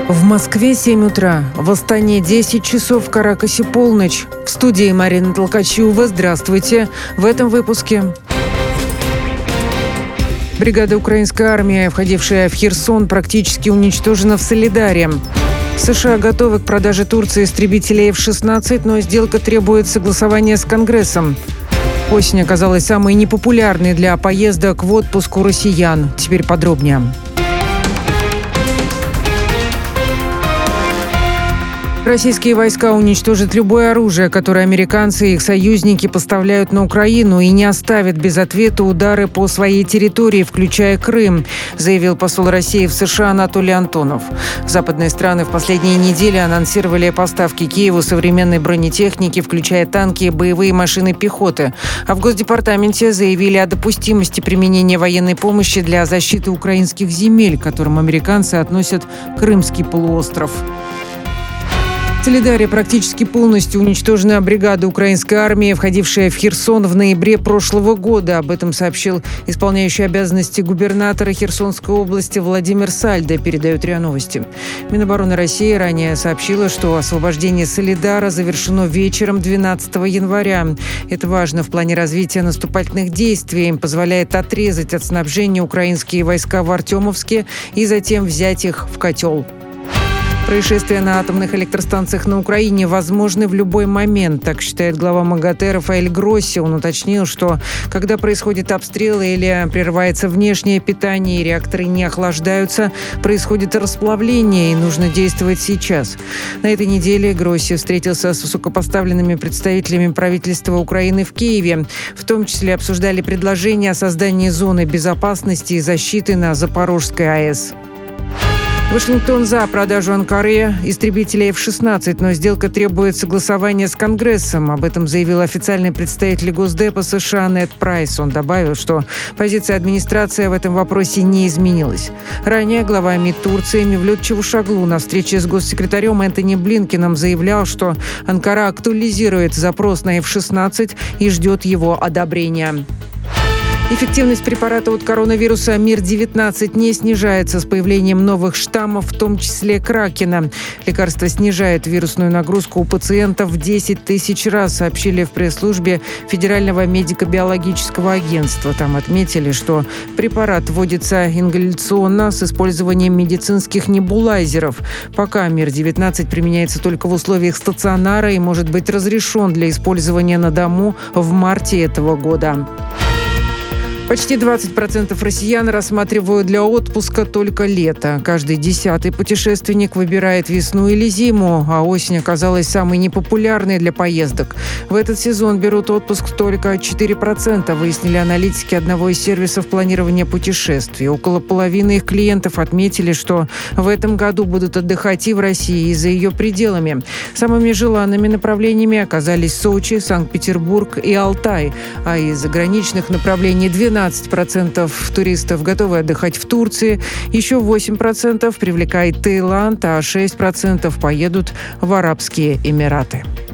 В Москве 7 утра, в Астане 10 часов, в Каракасе полночь. В студии Марина Толкачева. Здравствуйте. В этом выпуске. Бригада украинской армии, входившая в Херсон, практически уничтожена в Солидаре. США готовы к продаже Турции истребителей F-16, но сделка требует согласования с Конгрессом. Осень оказалась самой непопулярной для поездок в отпуск у россиян. Теперь подробнее. Российские войска уничтожат любое оружие, которое американцы и их союзники поставляют на Украину, и не оставят без ответа удары по своей территории, включая Крым, заявил посол России в США Анатолий Антонов. Западные страны в последние недели анонсировали поставки Киеву современной бронетехники, включая танки и боевые машины пехоты. А в Госдепартаменте заявили о допустимости применения военной помощи для защиты украинских земель, к которым американцы относят Крымский полуостров. В Солидаре практически полностью уничтожена бригада украинской армии, входившая в Херсон в ноябре прошлого года. Об этом сообщил исполняющий обязанности губернатора Херсонской области Владимир Сальдо, передает РИА Новости. Минобороны России ранее сообщила, что освобождение Солидара завершено вечером 12 января. Это важно в плане развития наступательных действий. Им позволяет отрезать от снабжения украинские войска в Артемовске и затем взять их в котел. Происшествия на атомных электростанциях на Украине возможны в любой момент, так считает глава МАГАТЭ Рафаэль Гросси. Он уточнил, что когда происходит обстрел или прерывается внешнее питание и реакторы не охлаждаются, происходит расплавление, и нужно действовать сейчас. На этой неделе Гросси встретился с высокопоставленными представителями правительства Украины в Киеве. В том числе обсуждали предложение о создании зоны безопасности и защиты на Запорожской АЭС. Вашингтон за продажу Анкаре истребителей F-16, но сделка требует согласования с Конгрессом. Об этом заявил официальный представитель Госдепа США Нед Прайс. Он добавил, что позиция администрации в этом вопросе не изменилась. Ранее глава МИД Турции Мевлют Чавушоглу на встрече с госсекретарем Энтони Блинкеном заявлял, что Анкара актуализирует запрос на F-16 и ждет его одобрения. Эффективность препарата от коронавируса Мир-19 не снижается с появлением новых штаммов, в том числе Кракена. Лекарство снижает вирусную нагрузку у пациентов в 10 тысяч раз, сообщили в пресс-службе Федерального медико-биологического агентства. Там отметили, что препарат вводится ингаляционно с использованием медицинских небулайзеров. Пока Мир-19 применяется только в условиях стационара и может быть разрешен для использования на дому в марте этого года. Почти 20% россиян рассматривают для отпуска только лето. Каждый 10-й путешественник выбирает весну или зиму, а осень оказалась самой непопулярной для поездок. В этот сезон берут отпуск только 4%, выяснили аналитики одного из сервисов планирования путешествий. Около половины их клиентов отметили, что в этом году будут отдыхать и в России, и за ее пределами. Самыми желанными направлениями оказались Сочи, Санкт-Петербург и Алтай, а из заграничных направлений 12% туристов готовы отдыхать в Турции, еще 8% привлекает Таиланд, а 6% поедут в Арабские Эмираты.